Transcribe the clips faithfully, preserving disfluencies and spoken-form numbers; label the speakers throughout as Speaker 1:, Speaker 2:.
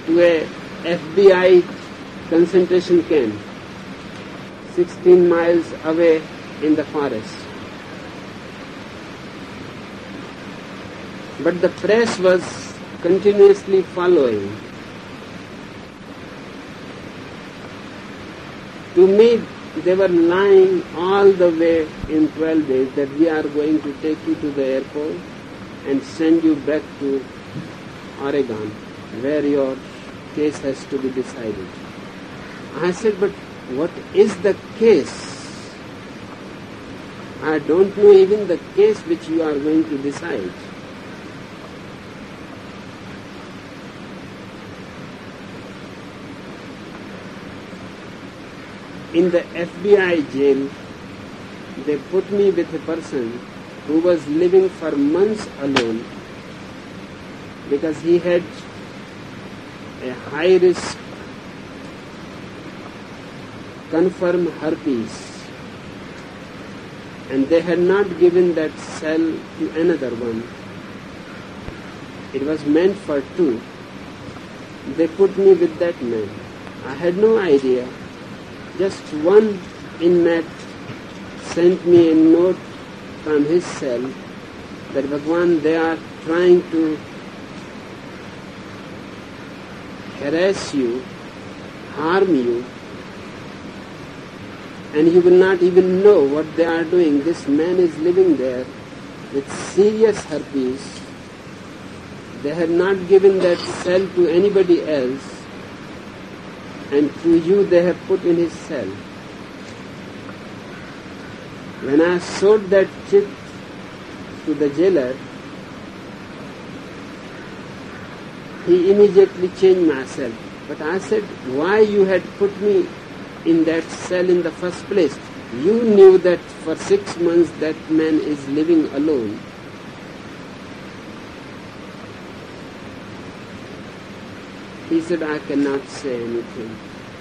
Speaker 1: to a F B I concentration camp sixteen miles away in the forest. But the press was continuously following. To me, they were lying all the way in twelve days that we are going to take you to the airport and send you back to Oregon, where your case has to be decided. I said, but what is the case? I don't know even the case which you are going to decide. In the F B I jail, they put me with a person who was living for months alone because he had a high risk confirmed herpes, and they had not given that cell to another one. It was meant for two. They put me with that man. I had no idea. Just one inmate sent me a note from his cell that Bhagwan, they are trying to harass you, harm you, and you will not even know what they are doing. This man is living there with serious herpes. They have not given that cell to anybody else, and through you they have put in his cell. When I showed that chit to the jailer, he immediately changed my cell. But I said, why you had put me in that cell in the first place? You knew that for six months that man is living alone. He said, I cannot say anything.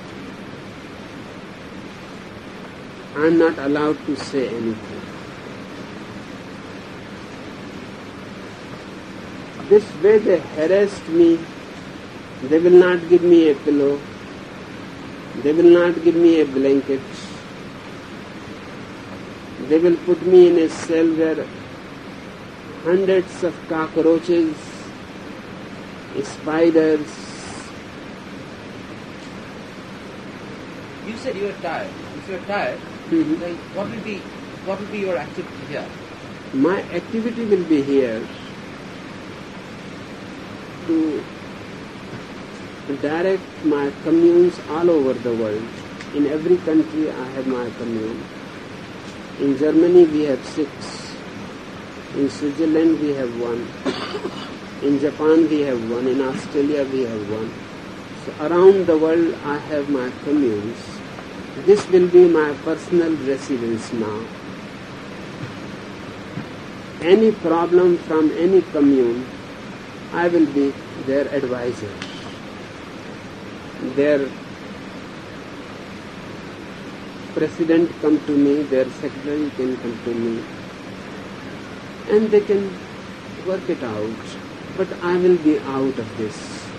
Speaker 1: I am not allowed to say anything. This way they harassed me. They will not give me a pillow. They will not give me a blanket. They will put me in a cell where hundreds of cockroaches, spiders.
Speaker 2: You said you were tired. If you are tired,
Speaker 1: Mm-hmm.
Speaker 2: then what will be what will be your activity here?
Speaker 1: My activity will be here to direct my communes all over the world. In every country I have my commune. In Germany we have six. In Switzerland we have one. In Japan we have one. In Australia we have one. So around the world I have my communes. This will be my personal residence now. Any problem from any commune, I will be their advisor. Their president come to me, their secretary can come to me, and they can work it out. But I will be out of this.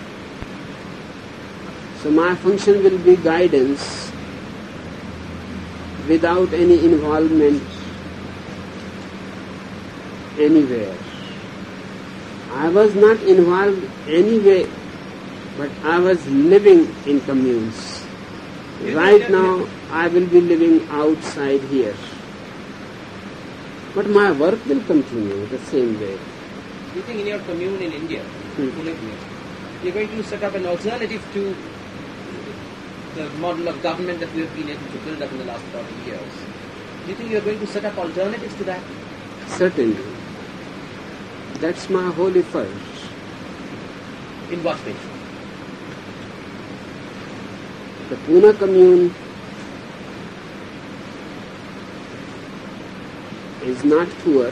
Speaker 1: So my function will be guidance without any involvement anywhere. I was not involved anyway, but I was living in communes. Right now, I will be living outside here. But my work will continue the same way.
Speaker 2: Do you think in your commune in India,
Speaker 1: Hmm.
Speaker 2: you live here, you're going to set up an alternative to the model of government that we have been able to build up in the last forty years? Do you think you're going to set up alternatives to that?
Speaker 1: Certainly. That's my whole effort.
Speaker 2: In what way?
Speaker 1: The Pune commune is not poor.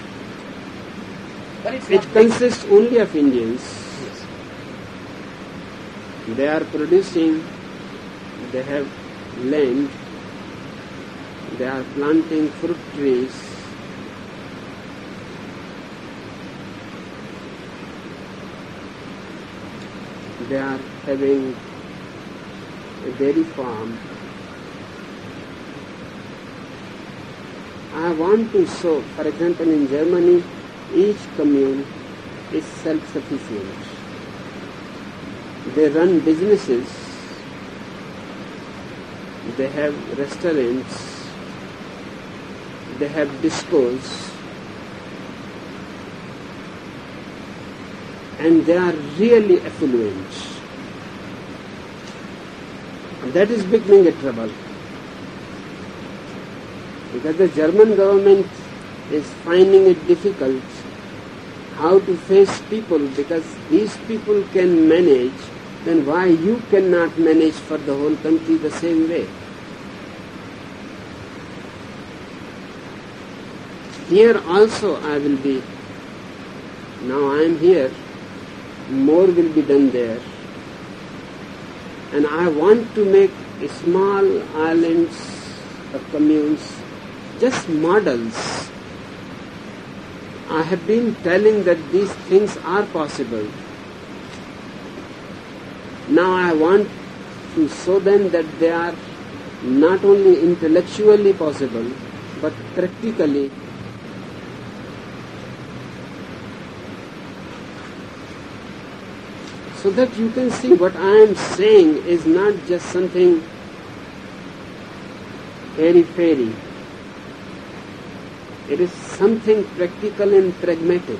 Speaker 2: But it's
Speaker 1: It
Speaker 2: not big.
Speaker 1: consists only of Indians.
Speaker 2: Yes.
Speaker 1: They are producing, they have land, they are planting fruit trees. they are having a dairy farm. I want to show, for example, in Germany, each commune is self-sufficient. They run businesses, they have restaurants, they have discos, and they are really affluent. That is becoming a trouble, because the German government is finding it difficult how to face people, because these people can manage, then why you cannot manage for the whole country the same way? Here also I will be, now I am here, more will be done there. And I want to make small islands of communes just models. I have been telling that these things are possible. Now I want to show them that they are not only intellectually possible, but practically. So that you can see what I am saying is not just something airy-fairy. It is something practical and pragmatic.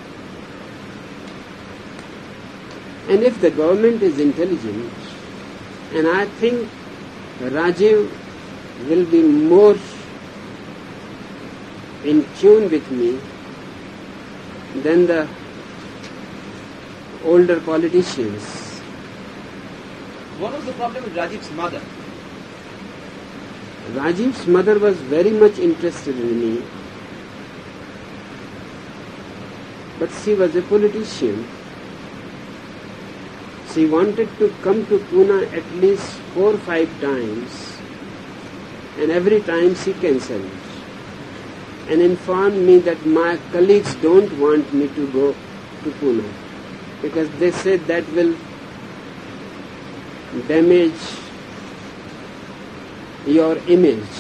Speaker 1: And if the government is intelligent, and I think Rajiv will be more in tune with me than the older politicians.
Speaker 2: What was the problem with Rajiv's mother?
Speaker 1: Rajiv's mother was very much interested in me, but she was a politician. She wanted to come to Pune at least four or five times, and every time she cancelled and informed me that my colleagues don't want me to go to Pune, because they said that will damage your image,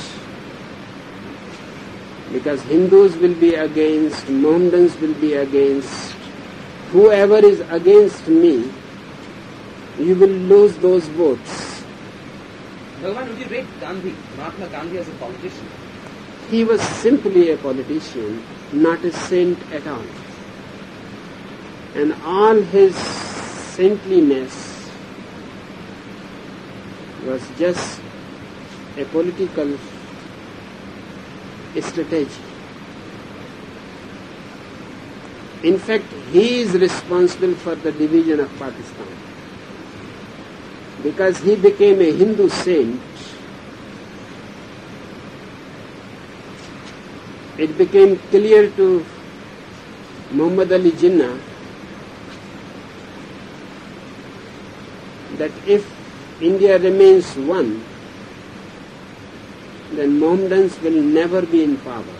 Speaker 1: because Hindus will be against, Mohammedans will be against, whoever is against me, you will lose those votes.
Speaker 2: Bhagavan, would you rate Gandhi, Mahatma Gandhi, as a politician?
Speaker 1: He was simply a politician, not a saint at all. And all his saintliness was just a political strategy. In fact, he is responsible for the division of Pakistan, because he became a Hindu saint. It became clear to Muhammad Ali Jinnah that if India remains one, then Mohammedans will never be in power.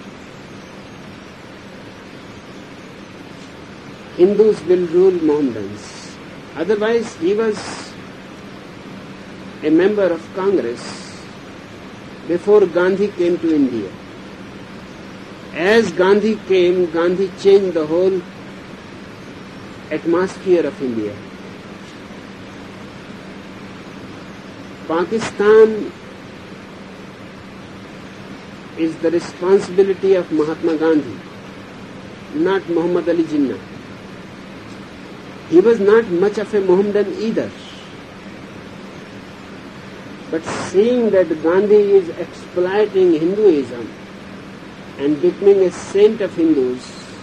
Speaker 1: Hindus will rule Mohammedans. Otherwise, he was a member of Congress before Gandhi came to India. As Gandhi came, Gandhi changed the whole atmosphere of India. Pakistan is the responsibility of Mahatma Gandhi, not Muhammad Ali Jinnah. He was not much of a Mohammedan either. But seeing that Gandhi is exploiting Hinduism and becoming a saint of Hindus,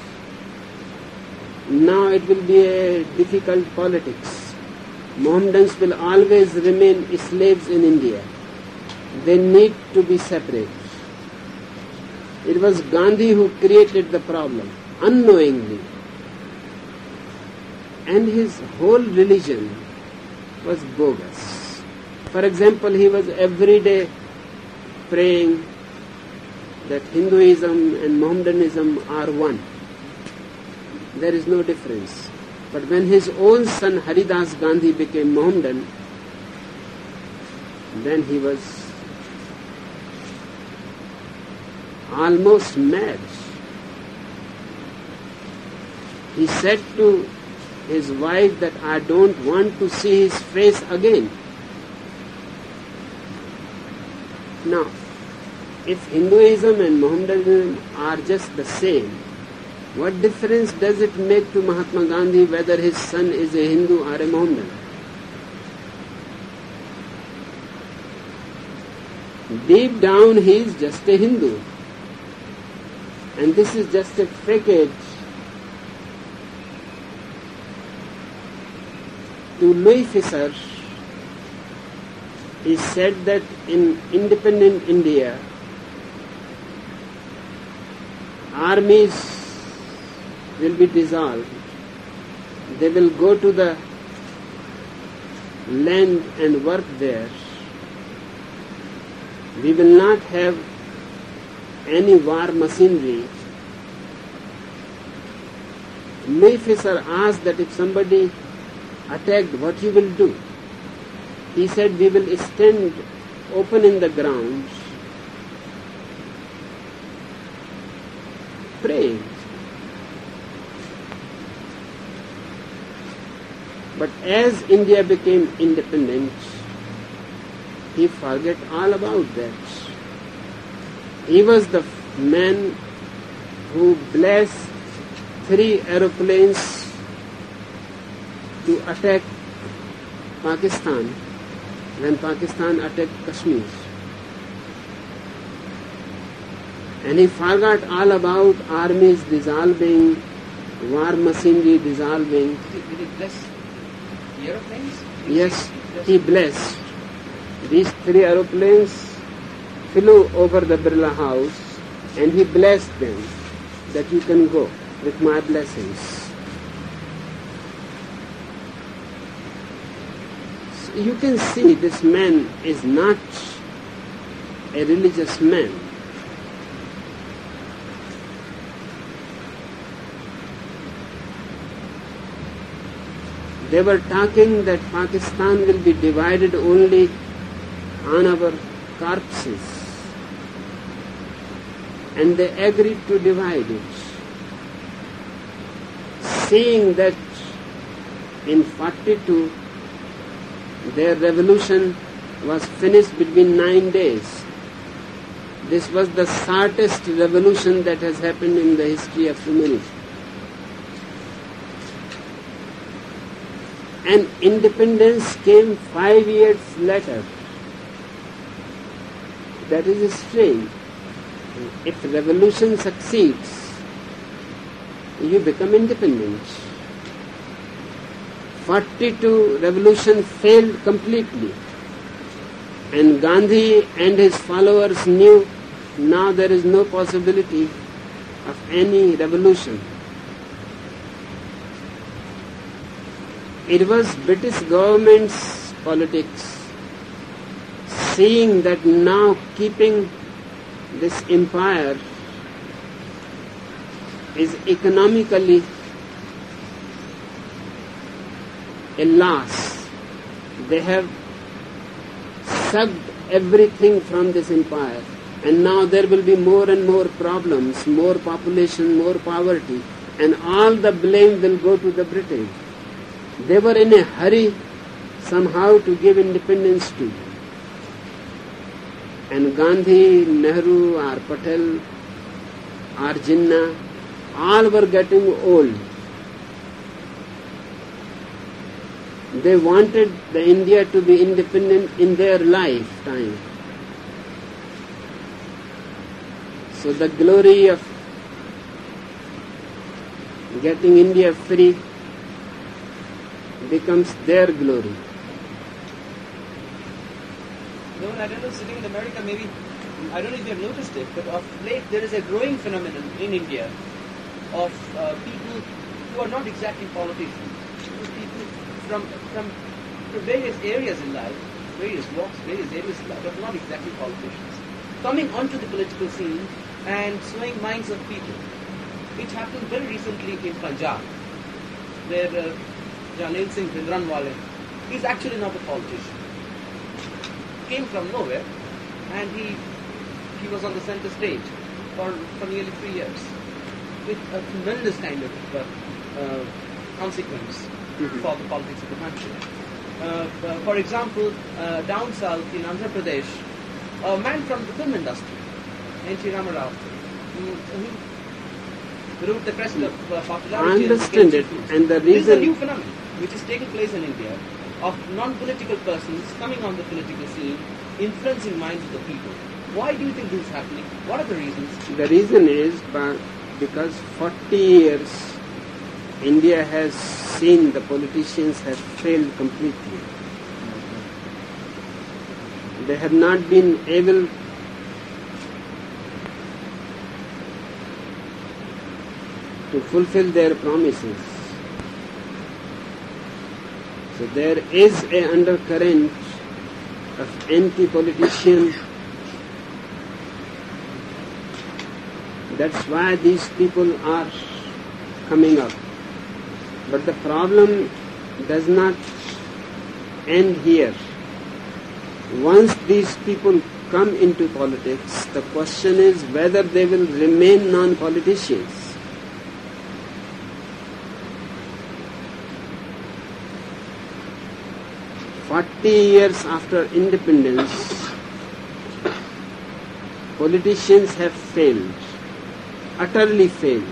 Speaker 1: now it will be a difficult politics. Mohammedans will always remain slaves in India. They need to be separate. It was Gandhi who created the problem, unknowingly. And his whole religion was bogus. For example, he was every day praying that Hinduism and Mohammedanism are one. There is no difference. But when his own son Haridas Gandhi became Mohammedan, then he was almost mad. He said to his wife that I don't want to see his face again. Now, if Hinduism and Mohammedanism are just the same, what difference does it make to Mahatma Gandhi whether his son is a Hindu or a Mohammedan? Deep down he is just a Hindu. And this is just a facade to Louis Fisher. He said that in independent India, armies will be dissolved. They will go to the land and work there. We will not have any war machinery. Louis Fisher asked that if somebody attacked, what you will do? He said, we will stand open in the ground, praying. But as India became independent, he forgot all about that. He was the man who blessed three aeroplanes to attack Pakistan when Pakistan attacked Kashmir. And he forgot all about armies dissolving, war machinery dissolving.
Speaker 2: Did he, did he bless the aeroplanes?
Speaker 1: Yes, he blessed. These three aeroplanes flew over the Birla house and he blessed them that you can go with my blessings. You can see this man is not a religious man. They were talking that Pakistan will be divided only on our corpses. And they agreed to divide it. Seeing that in forty-two their revolution was finished between nine days. This was the shortest revolution that has happened in the history of humanity. And independence came five years later. That is strange. If revolution succeeds, you become independent. forty-two revolution failed completely. And Gandhi and his followers knew now there is no possibility of any revolution. It was British government's politics, seeing that now keeping this empire is economically a loss. They have sucked everything from this empire, and now there will be more and more problems, more population, more poverty, and all the blame will go to the British. They were in a hurry somehow to give independence to. And Gandhi, Nehru or Patel or Jinnah, all were getting old. They wanted the India to be independent in their lifetime. So the glory of getting India free becomes their glory.
Speaker 2: No, I don't know, sitting in America, maybe, I don't know if you have noticed it, but of late there is a growing phenomenon in India of uh, people who are not exactly politicians, people from, from, from various areas in life, various walks, various areas in life, but not exactly politicians, coming onto the political scene and swaying minds of people. It happened very recently in Punjab. where uh, Janil Singh Bhindranwale is actually not a politician. Came from nowhere, and he he was on the center stage for, for nearly three years with a tremendous kind of uh, uh, consequence mm-hmm. for the politics of the country. Uh, uh, for example, uh, down south in Andhra Pradesh, a man from the film industry, N T Ramarao, who, who wrote the crest of uh, popularity.
Speaker 1: I understand it, and the reason...
Speaker 2: This is a new phenomenon which is taking place in India of non-political persons coming on the political scene, influencing minds of the people. Why do you think this is happening? What are the reasons?
Speaker 1: The reason is but because forty years India has seen the politicians have failed completely. They have not been able to fulfill their promises. So there is an undercurrent of anti-politician. That's why these people are coming up. But the problem does not end here. Once these people come into politics, the question is whether they will remain non-politicians. Forty years after independence, politicians have failed, utterly failed.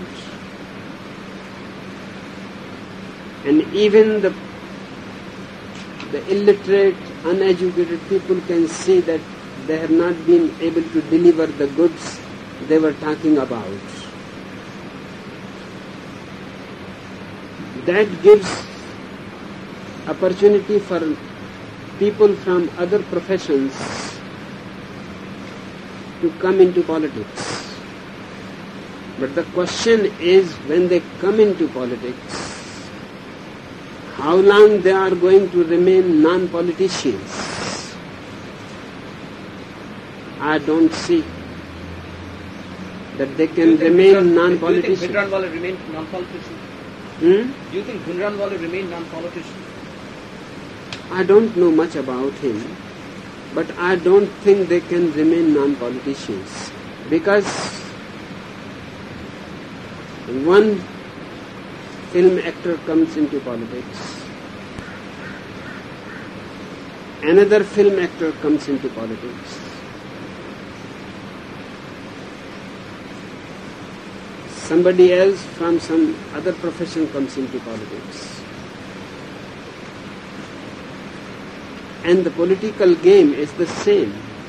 Speaker 1: And even the, the illiterate, uneducated people can see that they have not been able to deliver the goods they were talking about. That gives opportunity for people from other professions to come into politics. But the question is, when they come into politics, how long they are going to remain non-politicians? I don't see that they can remain non-politicians.
Speaker 2: Do you think Bhindranwale remain non-politician?
Speaker 1: Hmm?
Speaker 2: Do you think Bhindranwale remain non-politician?
Speaker 1: I don't know much about him, but I don't think they can remain non-politicians, because one film actor comes into politics, another film actor comes into politics, somebody else from some other profession comes into politics. And the political game is the same.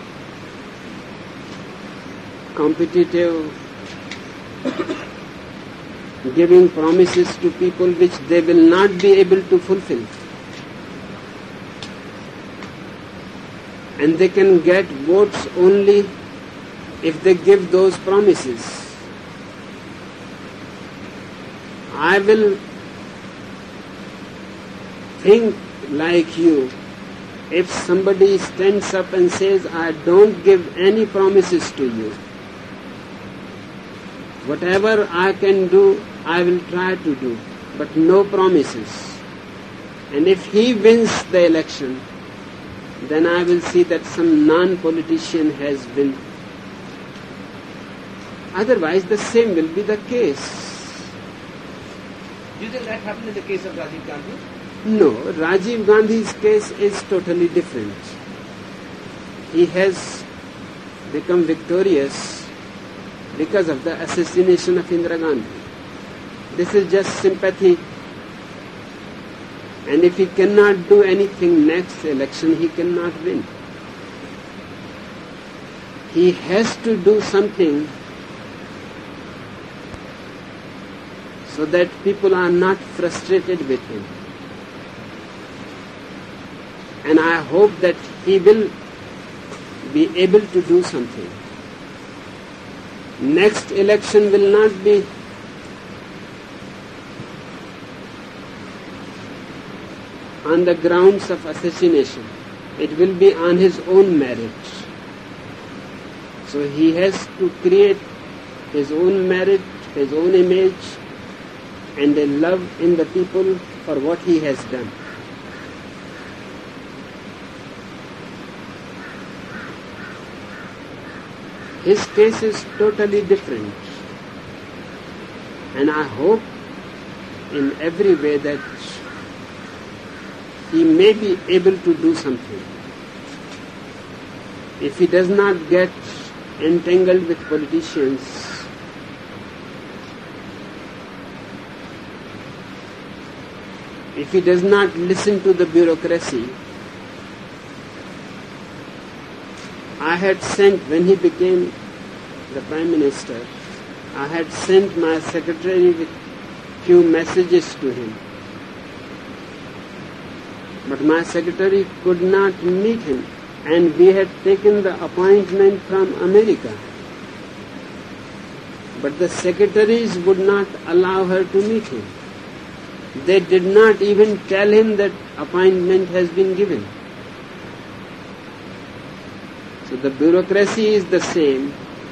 Speaker 1: Competitive, giving promises to people which they will not be able to fulfill. And they can get votes only if they give those promises. I will think like you. If somebody stands up and says, I don't give any promises to you, whatever I can do, I will try to do, but no promises. And if he wins the election, then I will see that some non-politician has won. Otherwise, the same will be the case.
Speaker 2: Do you think that happened in the case of Rajiv Gandhi?
Speaker 1: No, Rajiv Gandhi's case is totally different. He has become victorious because of the assassination of Indira Gandhi. This is just sympathy. And if he cannot do anything next election, he cannot win. He has to do something so that people are not frustrated with him. And I hope that he will be able to do something. Next election will not be on the grounds of assassination. It will be on his own merit. So he has to create his own merit, his own image, and a love in the people for what he has done. His case is totally different, and I hope in every way that he may be able to do something. If he does not get entangled with politicians, if he does not listen to the bureaucracy, I had sent, when he became the Prime Minister, I had sent my secretary with few messages to him. But my secretary could not meet him, and we had taken the appointment from America. But the secretaries would not allow her to meet him. They did not even tell him that appointment has been given. So the bureaucracy is the same.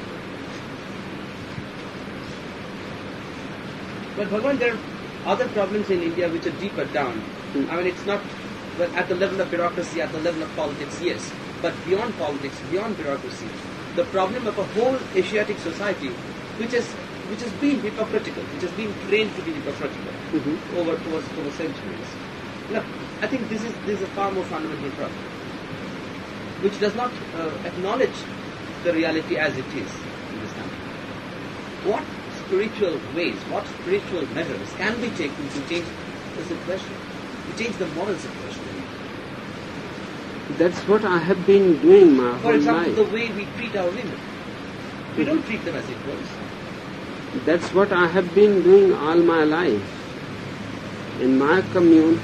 Speaker 2: But Bhagavan, there are other problems in India which are deeper down.
Speaker 1: Hmm.
Speaker 2: I mean, it's not well, at the level of bureaucracy, at the level of politics, yes. But beyond politics, beyond bureaucracy, the problem of a whole Asiatic society which has which has been hypocritical, which has been trained to be hypocritical
Speaker 1: Mm-hmm.
Speaker 2: over, over, over centuries. Look, I think this is this is a far more fundamental problem, which does not uh, acknowledge the reality as it is in this country. What spiritual ways, what spiritual measures can be taken to change the situation, to change the moral situation?
Speaker 1: That's what I have been doing my
Speaker 2: For
Speaker 1: whole
Speaker 2: example,
Speaker 1: life.
Speaker 2: the way we treat our women. We don't treat them as equals.
Speaker 1: That's what I have been doing all my life. In my commune,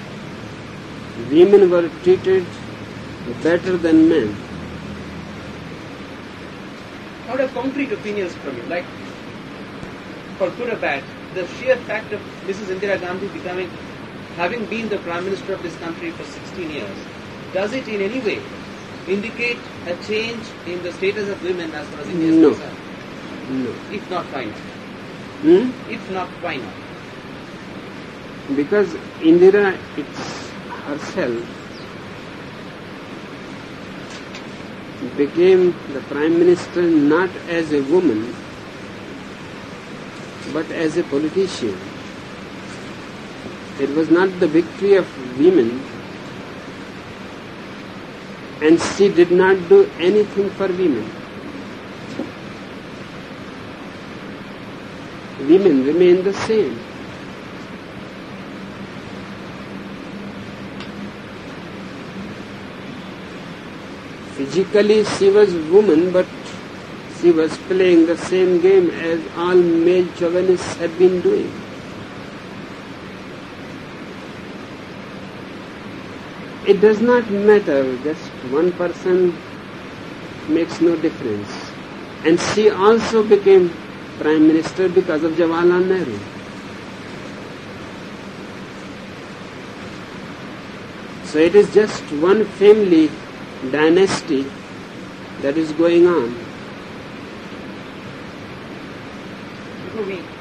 Speaker 1: women were treated better than men.
Speaker 2: I would have concrete opinions from you, like, for good or bad, the sheer fact of Missus Indira Gandhi becoming, having been the Prime Minister of this country for sixteen years, does it in any way indicate a change in the status of women as far as India is
Speaker 1: No.
Speaker 2: concerned?
Speaker 1: No.
Speaker 2: If not, why not?
Speaker 1: Hmm?
Speaker 2: If not, why not?
Speaker 1: Because Indira it's herself became the Prime Minister not as a woman but as a politician. It was not the victory of women, and she did not do anything for women. Women remain the same. Physically she was woman, but she was playing the same game as all male chauvinists had been doing. It does not matter, just one person makes no difference. And she also became Prime Minister because of Jawaharlal Nehru. So it is just one family dynasty that is going on.
Speaker 2: Before we